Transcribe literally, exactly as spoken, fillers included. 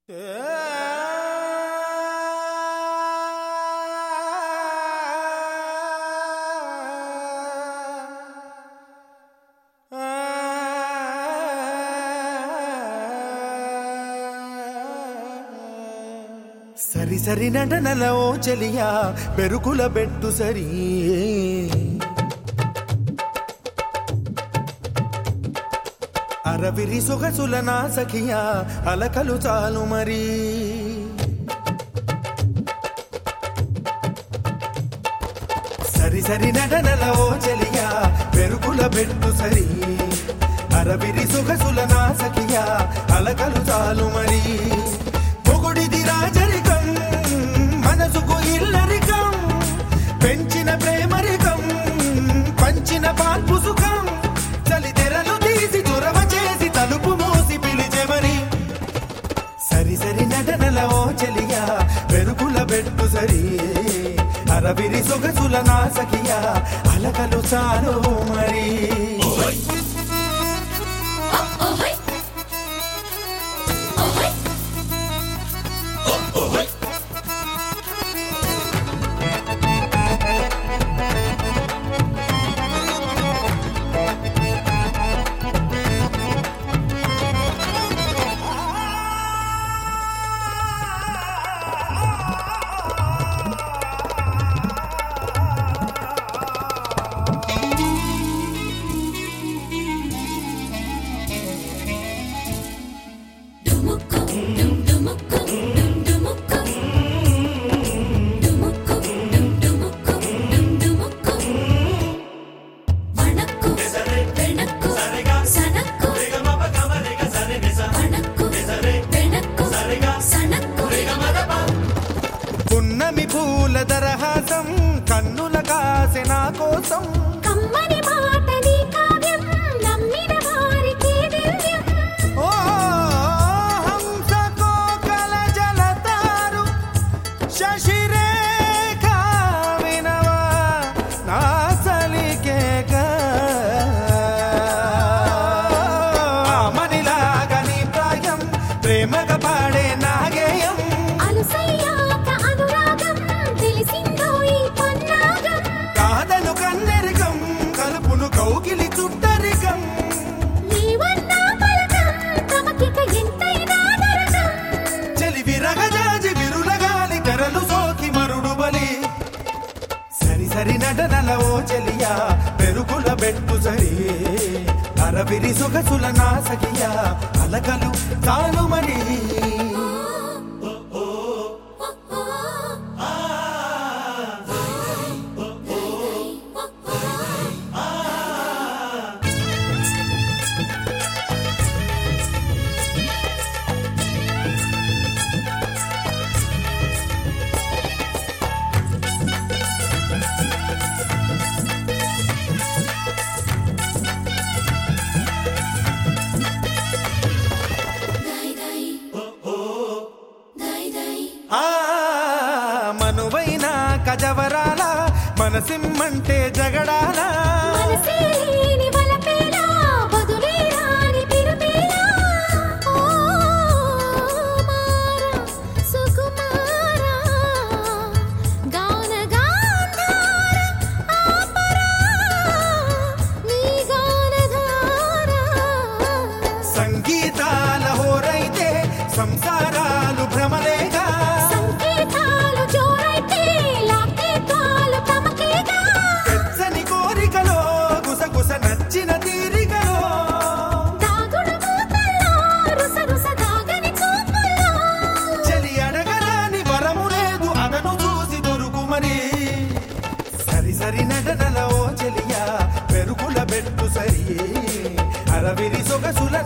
సరి సరి నటనల ఓ చెలియా బెరుకుల బెట్టు సరి అరవిరి సొగసుల నా సఖియా అలకలు చాలు మరి సరి సరి నటనల ఓ చెలియా బెరుకుల బెట్టు సరి అరవిరి సొగసుల నా సఖియా అలకలు చాలు మరి పొగుడిది రాజరికం మనసుకు ఇల్లరికం పెంచిన ప్రేమరికం పంచిన పాల్పు సుఖం చలి తెరలు తీసి చొరవ చేసి తలుపు మోసి పిలిచెమని సరి సరి నటనల ఓ చెలియా బెరుకుల బెట్టు సరి అరవిరి సొగసుల నా సఖియా అలకలు చాలు మరి పున్నమి పూల దరహాసం కన్నుల కాసె నా కోసం కమ్మని మాటని కావ్యం నమ్మిన వారికి దివ్యం ఓ హంస కోకల జలతారు శశిరేఖ వినవా నా సలికేక మనిలాగా నీ ప్రాయం ప్రేమగా పాడే నాగేయం అలసయ్యాక అనురాగం తెలిసిందో ఈ పన్నాగం కాదను కన్నెరికం కలుపును కౌగిలి చుట్టరికం నీవన్నా పలకం తమకిక ఎంతైనా నరకం చలి విరగజాజి విరులగాలి తెరలు సోకి మరుడు బలి సరి సరి నటనల ఓ చెలియా పెరుగుల బెట్టు సరి అరవిరి సొగసుల నా సఖియా అలకలు తాను మరి ఆ మనువైన కజవరాల మనసిమ్మంటే జగడాల మనసే లేని వలపేలా బదులే రాని పిరుపేలా ఓ మారా సుకుమారా గాన గాంధార ఆపరా నీ గానధార సంగీతాల హోరైతే సంసారాలు భ్రమలేగా సంకేతాలు జోరైతే లాకేతాలు తమకేగా పెచ్చని కోరికలో గుసగుస నచ్చిన తీరికలో దాగుడు మూతల్లో రుస రుస దాగని చూపుల్లో చలి అడగరాని వరము లేదు అదను చూసి దొరుకుమని సరి సరి నటనల ఓ చెలియా పెరుగుల బెట్టు సరి అరవిరి సొగసుల